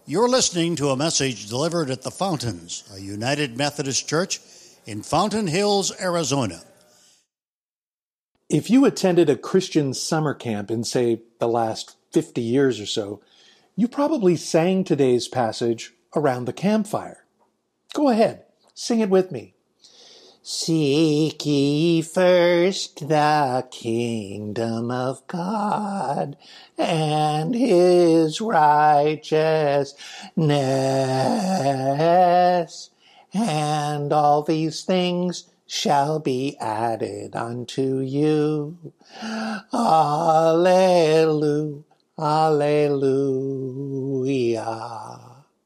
You're listening to a message delivered at the Fountains, a United Methodist Church in Fountain Hills, Arizona. If you attended a Christian summer camp in, say, the last 50 years or so, you probably sang today's passage around the campfire. Go ahead, sing it with me. Seek ye first the kingdom of God and his righteousness, and all these things shall be added unto you. Alleluia, alleluia.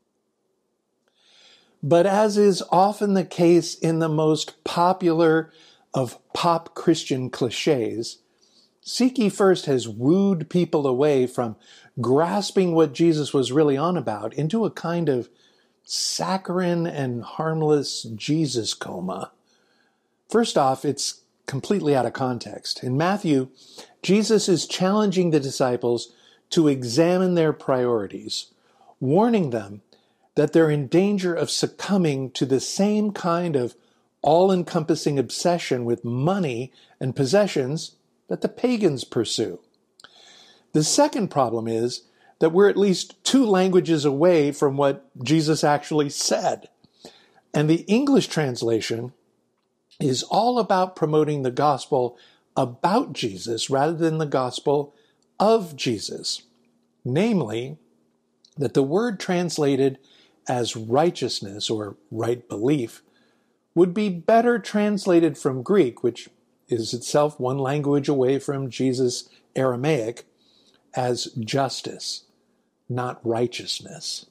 But as is often the case in the most popular of pop Christian cliches, Seek Ye First has wooed people away from grasping what Jesus was really on about into a kind of saccharine and harmless Jesus coma. First off, it's completely out of context. In Matthew, Jesus is challenging the disciples to examine their priorities, warning them that they're in danger of succumbing to the same kind of all-encompassing obsession with money and possessions that the pagans pursue. The second problem is that we're at least 2 languages away from what Jesus actually said. And the English translation is all about promoting the gospel about Jesus rather than the gospel of Jesus. Namely, that the word translated as righteousness or right belief would be better translated from Greek, which is itself 1 language away from Jesus' Aramaic, as justice, not righteousness.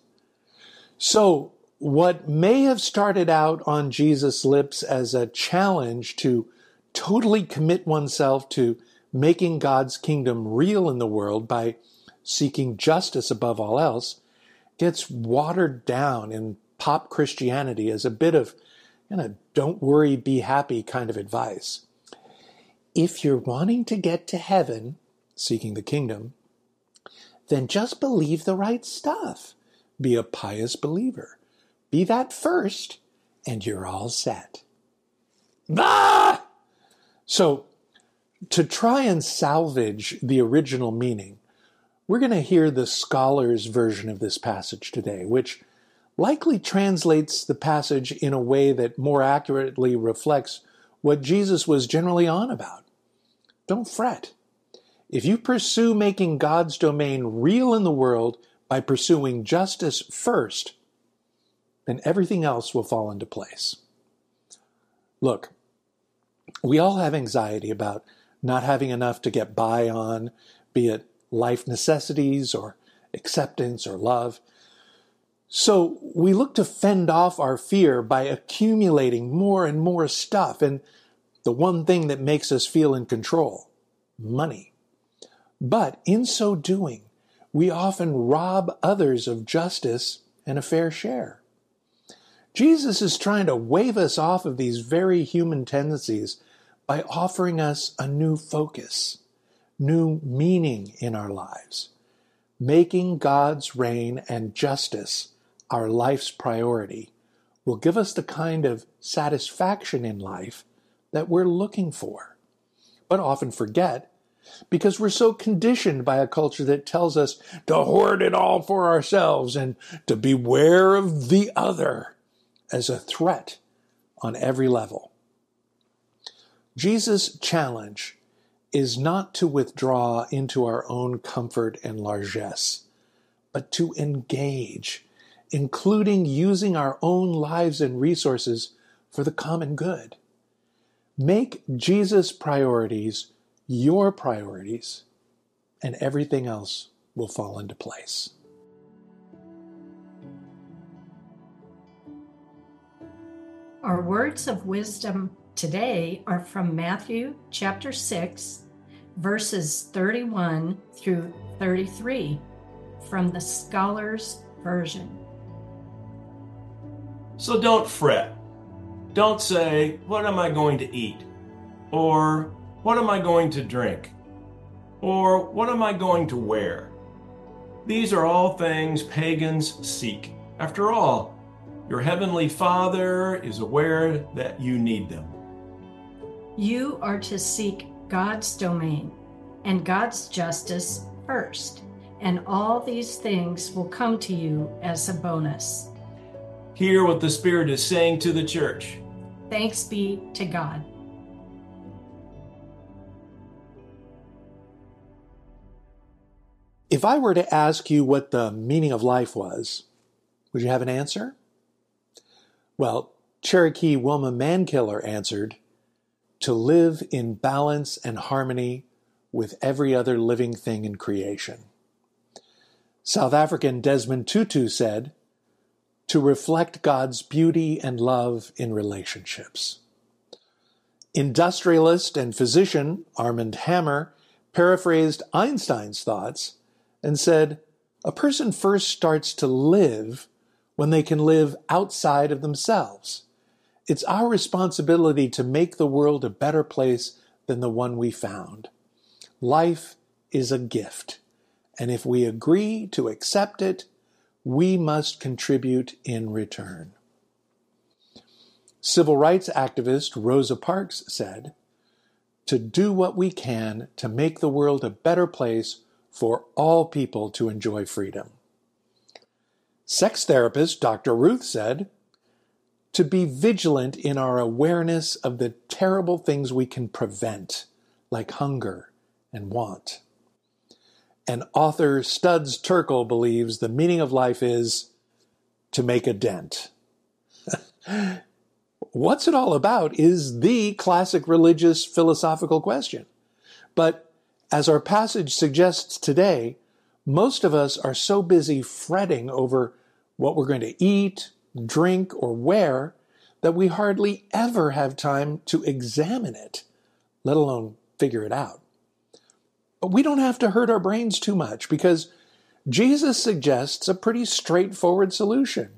So, what may have started out on Jesus' lips as a challenge to totally commit oneself to making God's kingdom real in the world by seeking justice above all else gets watered down in pop Christianity as a bit of, don't worry, be happy kind of advice. If you're wanting to get to heaven, seeking the kingdom, then just believe the right stuff. Be a pious believer. Be that first, and you're all set. Ah! So, to try and salvage the original meaning, we're going to hear the scholar's version of this passage today, which likely translates the passage in a way that more accurately reflects what Jesus was generally on about. Don't fret. If you pursue making God's domain real in the world by pursuing justice first, then everything else will fall into place. Look, we all have anxiety about not having enough to get by on, be it life necessities or acceptance or love. So we look to fend off our fear by accumulating more and more stuff, and the one thing that makes us feel in control, money. But in so doing, we often rob others of justice and a fair share. Jesus is trying to wave us off of these very human tendencies by offering us a new focus, new meaning in our lives. Making God's reign and justice our life's priority will give us the kind of satisfaction in life that we're looking for, but often forget because we're so conditioned by a culture that tells us to hoard it all for ourselves and to beware of the other as a threat on every level. Jesus' challenge is not to withdraw into our own comfort and largesse, but to engage, including using our own lives and resources for the common good. Make Jesus' priorities your priorities, and everything else will fall into place. Our words of wisdom today are from Matthew chapter 6, verses 31 through 33, from the Scholar's Version. So don't fret. Don't say, "What am I going to eat?" Or, "What am I going to drink?" Or, "What am I going to wear?" These are all things pagans seek. After all, your heavenly Father is aware that you need them. You are to seek God's domain and God's justice first, and all these things will come to you as a bonus. Hear what the Spirit is saying to the church. Thanks be to God. If I were to ask you what the meaning of life was, would you have an answer? Well, Cherokee Wilma Mankiller answered, to live in balance and harmony with every other living thing in creation. South African Desmond Tutu said, to reflect God's beauty and love in relationships. Industrialist and physician Armand Hammer paraphrased Einstein's thoughts and said, a person first starts to live when they can live outside of themselves. It's our responsibility to make the world a better place than the one we found. Life is a gift, and if we agree to accept it, we must contribute in return. Civil rights activist Rosa Parks said, to do what we can to make the world a better place for all people to enjoy freedom. Sex therapist Dr. Ruth said, to be vigilant in our awareness of the terrible things we can prevent, like hunger and want. And author Studs Terkel believes the meaning of life is to make a dent. What's it all about is the classic religious philosophical question. But as our passage suggests today, most of us are so busy fretting over what we're going to eat, drink, or wear that we hardly ever have time to examine it, let alone figure it out. But we don't have to hurt our brains too much because Jesus suggests a pretty straightforward solution.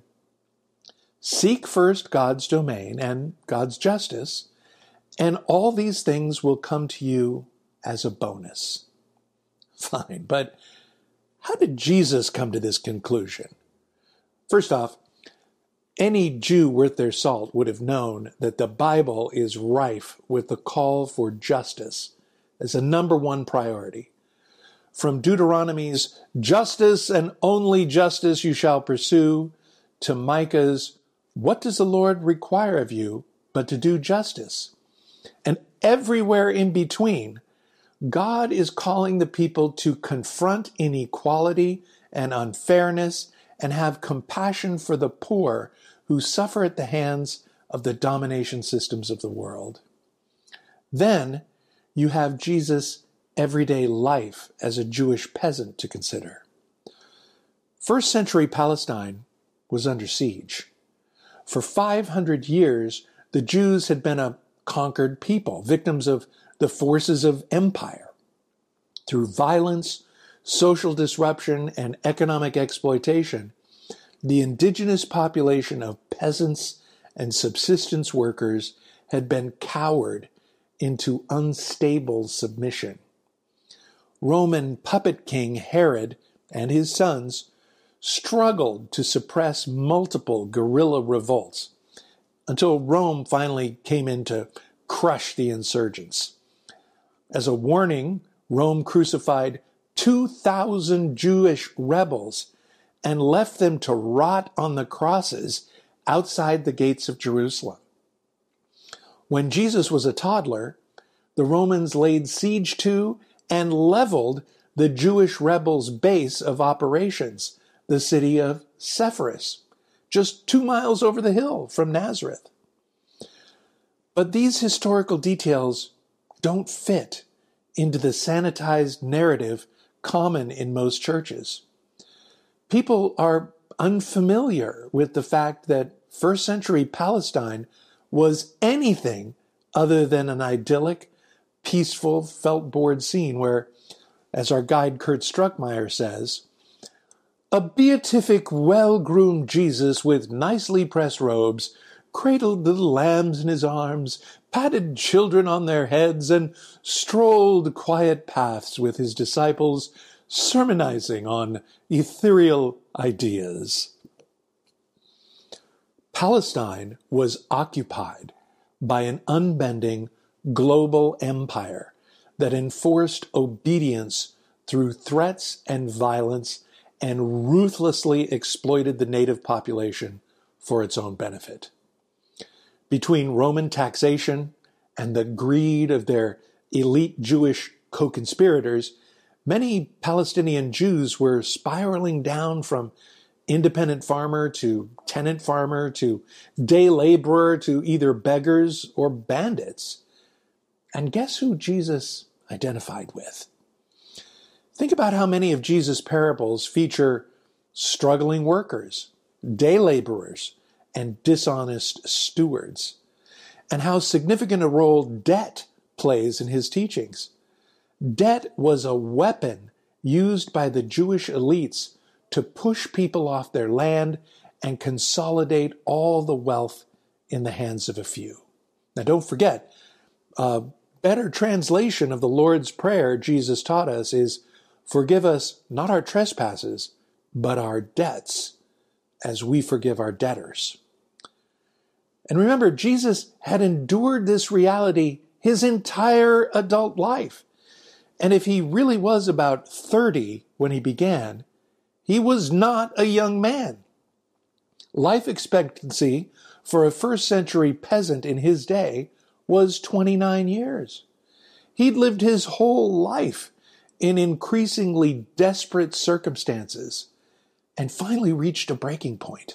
Seek first God's domain and God's justice, and all these things will come to you as a bonus. Fine, but how did Jesus come to this conclusion? First off, any Jew worth their salt would have known that the Bible is rife with the call for justice as a number one priority. From Deuteronomy's justice and only justice you shall pursue, to Micah's what does the Lord require of you but to do justice? And everywhere in between, God is calling the people to confront inequality and unfairness and have compassion for the poor who suffer at the hands of the domination systems of the world. Then you have Jesus' everyday life as a Jewish peasant to consider. First century Palestine was under siege. For 500 years, the Jews had been a conquered people, victims of the forces of empire. Through violence, social disruption, and economic exploitation, the indigenous population of peasants and subsistence workers had been cowered into unstable submission. Roman puppet king Herod and his sons struggled to suppress multiple guerrilla revolts until Rome finally came in to crush the insurgents. As a warning, Rome crucified 2,000 Jewish rebels and left them to rot on the crosses outside the gates of Jerusalem. When Jesus was a toddler, the Romans laid siege to and leveled the Jewish rebels' base of operations, the city of Sepphoris, just 2 miles over the hill from Nazareth. But these historical details don't fit into the sanitized narrative common in most churches. People are unfamiliar with the fact that first century Palestine was anything other than an idyllic, peaceful, felt-board scene where, as our guide Kurt Struckmeyer says, a beatific, well-groomed Jesus with nicely pressed robes cradled little lambs in his arms, patted children on their heads, and strolled quiet paths with his disciples, sermonizing on ethereal ideas. Palestine was occupied by an unbending global empire that enforced obedience through threats and violence and ruthlessly exploited the native population for its own benefit. Between Roman taxation and the greed of their elite Jewish co-conspirators, many Palestinian Jews were spiraling down from independent farmer to tenant farmer to day laborer to either beggars or bandits. And guess who Jesus identified with? Think about how many of Jesus' parables feature struggling workers, day laborers, and dishonest stewards, and how significant a role debt plays in his teachings. Debt was a weapon used by the Jewish elites to push people off their land and consolidate all the wealth in the hands of a few. Now, don't forget, a better translation of the Lord's Prayer Jesus taught us is, "Forgive us not our trespasses, but our debts, as we forgive our debtors." And remember, Jesus had endured this reality his entire adult life. And if he really was about 30 when he began, he was not a young man. Life expectancy for a first-century peasant in his day was 29 years. He'd lived his whole life in increasingly desperate circumstances and finally reached a breaking point.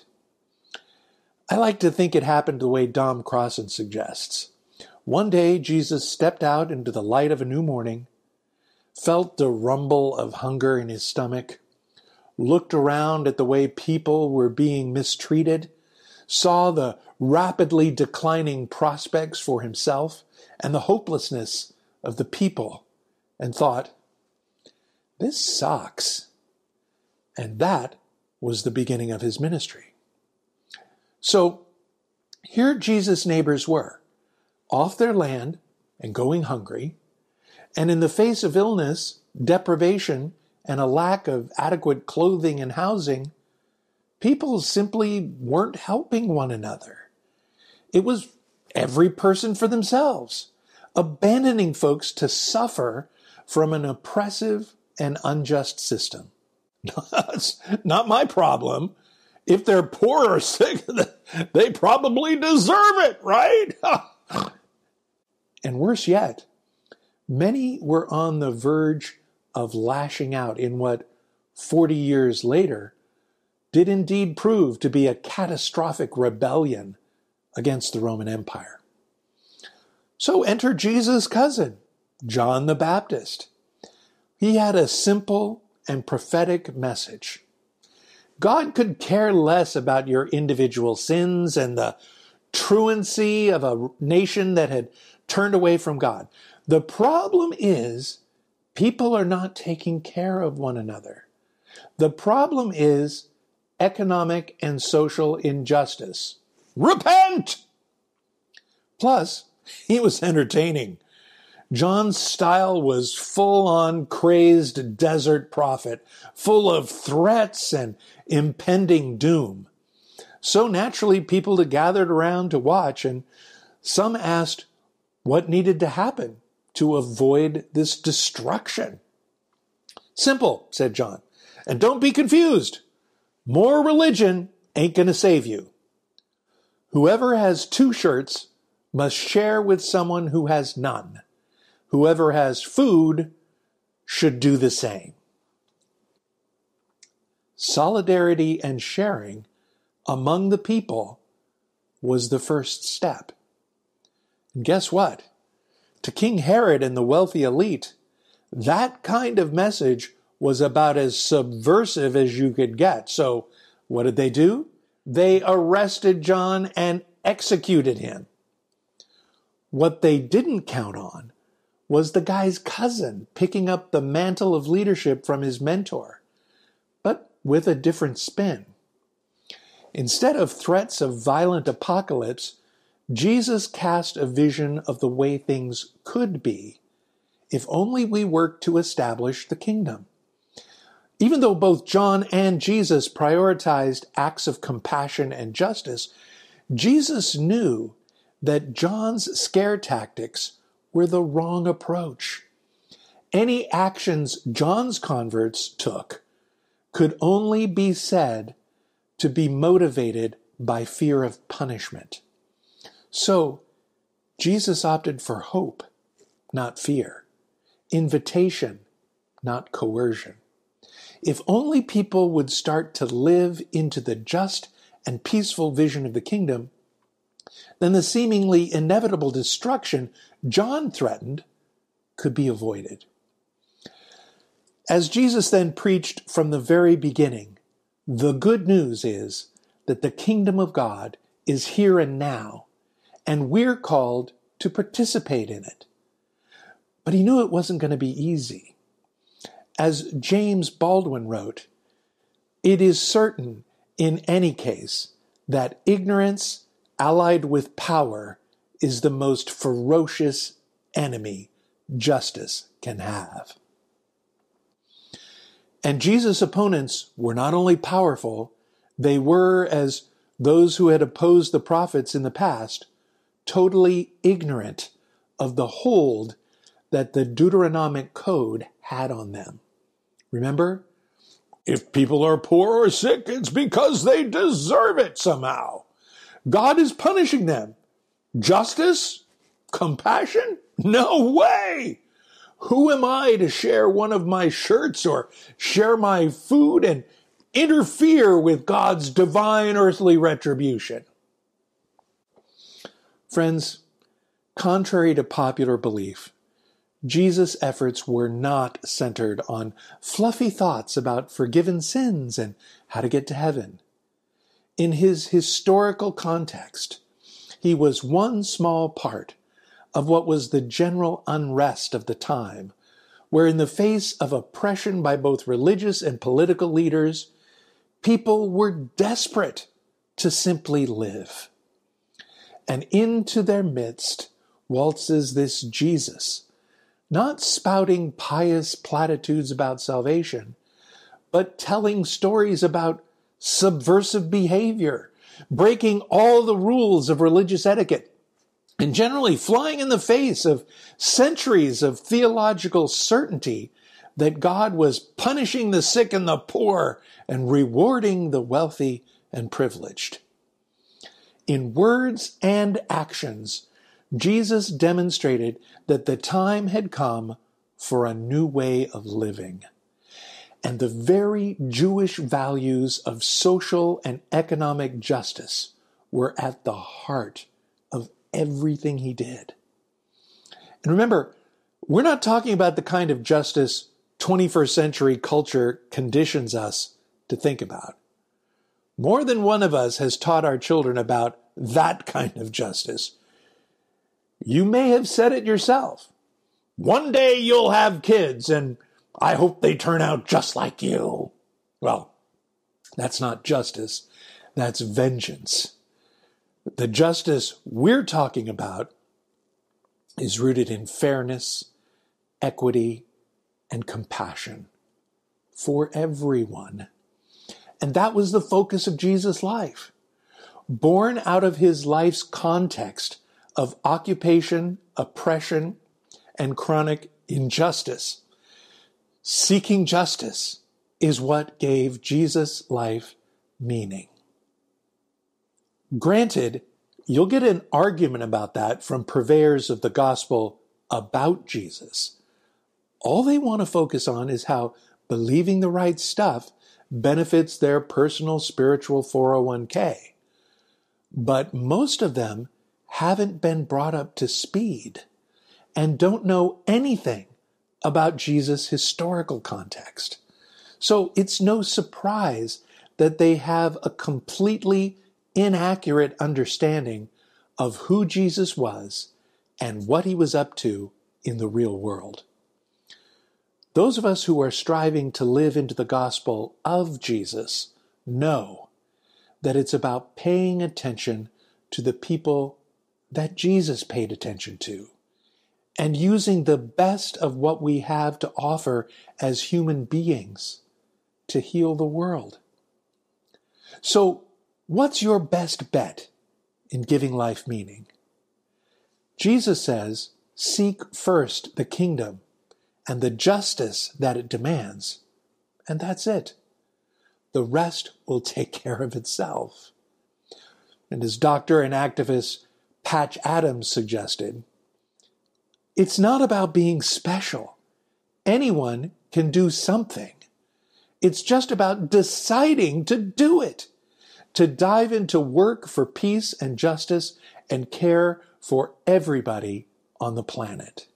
I like to think it happened the way Dom Crossan suggests. One day, Jesus stepped out into the light of a new morning, felt the rumble of hunger in his stomach, looked around at the way people were being mistreated, saw the rapidly declining prospects for himself and the hopelessness of the people, and thought, "This sucks." And that was the beginning of his ministry. So here Jesus' neighbors were, off their land and going hungry, and in the face of illness, deprivation, and a lack of adequate clothing and housing, people simply weren't helping one another. It was every person for themselves, abandoning folks to suffer from an oppressive and unjust system. That's not my problem. If they're poor or sick, they probably deserve it, right? And worse yet, many were on the verge of lashing out in what 40 years later did indeed prove to be a catastrophic rebellion against the Roman Empire. So enter Jesus' cousin, John the Baptist. He had a simple and prophetic message. God could care less about your individual sins and the truancy of a nation that had turned away from God. The problem is people are not taking care of one another. The problem is economic and social injustice. Repent! Plus, he was entertaining. John's style was full-on crazed desert prophet, full of threats and impending doom. So naturally, people gathered around to watch, and some asked what needed to happen to avoid this destruction. "Simple," said John, "and don't be confused. More religion ain't going to save you. Whoever has 2 shirts must share with someone who has none. Whoever has food should do the same." Solidarity and sharing among the people was the first step. And guess what? To King Herod and the wealthy elite, that kind of message was about as subversive as you could get. So what did they do? They arrested John and executed him. What they didn't count on was the guy's cousin picking up the mantle of leadership from his mentor, but with a different spin. Instead of threats of violent apocalypse, Jesus cast a vision of the way things could be if only we worked to establish the kingdom. Even though both John and Jesus prioritized acts of compassion and justice, Jesus knew that John's scare tactics were the wrong approach. Any actions John's converts took could only be said to be motivated by fear of punishment. So, Jesus opted for hope, not fear, invitation, not coercion. If only people would start to live into the just and peaceful vision of the kingdom, then the seemingly inevitable destruction John threatened could be avoided. As Jesus then preached from the very beginning, the good news is that the kingdom of God is here and now, and we're called to participate in it. But he knew it wasn't going to be easy. As James Baldwin wrote, "It is certain, in any case, that ignorance allied with power is the most ferocious enemy justice can have." And Jesus' opponents were not only powerful, they were, as those who had opposed the prophets in the past, totally ignorant of the hold that the Deuteronomic Code had on them. Remember? If people are poor or sick, it's because they deserve it somehow. God is punishing them. Justice? Compassion? No way! Who am I to share one of my shirts or share my food and interfere with God's divine earthly retribution? Friends, contrary to popular belief, Jesus' efforts were not centered on fluffy thoughts about forgiven sins and how to get to heaven. In his historical context, he was one small part of what was the general unrest of the time, where in the face of oppression by both religious and political leaders, people were desperate to simply live. And into their midst waltzes this Jesus, not spouting pious platitudes about salvation, but telling stories about subversive behavior, breaking all the rules of religious etiquette, and generally flying in the face of centuries of theological certainty that God was punishing the sick and the poor and rewarding the wealthy and privileged. In words and actions, Jesus demonstrated that the time had come for a new way of living. And the very Jewish values of social and economic justice were at the heart of everything he did. And remember, we're not talking about the kind of justice 21st century culture conditions us to think about. More than one of us has taught our children about that kind of justice. You may have said it yourself. One day you'll have kids, and I hope they turn out just like you. Well, that's not justice. That's vengeance. The justice we're talking about is rooted in fairness, equity, and compassion for everyone. And that was the focus of Jesus' life. Born out of his life's context of occupation, oppression, and chronic injustice, seeking justice is what gave Jesus' life meaning. Granted, you'll get an argument about that from purveyors of the gospel about Jesus. All they want to focus on is how believing the right stuff benefits their personal spiritual 401k. But most of them haven't been brought up to speed and don't know anything about Jesus' historical context. So it's no surprise that they have a completely inaccurate understanding of who Jesus was and what he was up to in the real world. Those of us who are striving to live into the gospel of Jesus know that it's about paying attention to the people that Jesus paid attention to and using the best of what we have to offer as human beings to heal the world. So, what's your best bet in giving life meaning? Jesus says, seek first the kingdom and the justice that it demands, and that's it. The rest will take care of itself. And as doctor and activist Patch Adams suggested, it's not about being special. Anyone can do something. It's just about deciding to do it, to dive into work for peace and justice and care for everybody on the planet.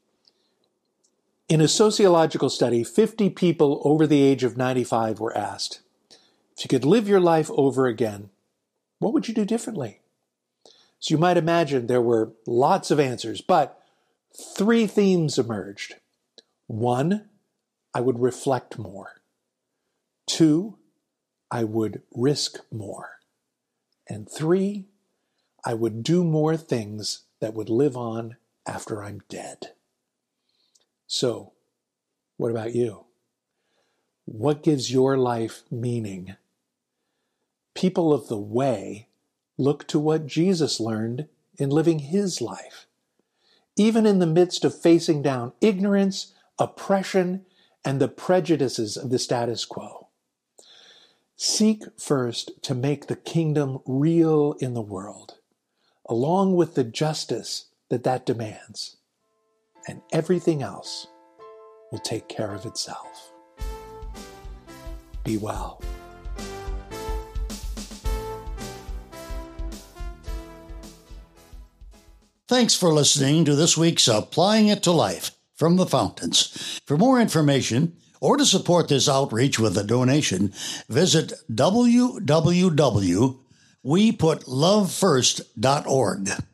In a sociological study, 50 people over the age of 95 were asked, if you could live your life over again, what would you do differently? So you might imagine there were lots of answers, but 3 themes emerged. 1, I would reflect more. 2, I would risk more. And 3, I would do more things that would live on after I'm dead. So, what about you? What gives your life meaning? People of the way look to what Jesus learned in living his life. Even in the midst of facing down ignorance, oppression, and the prejudices of the status quo. Seek first to make the kingdom real in the world, along with the justice that demands, and everything else will take care of itself. Be well. Thanks for listening to this week's Applying It to Life from the Fountains. For more information or to support this outreach with a donation, visit www.weputlovefirst.org.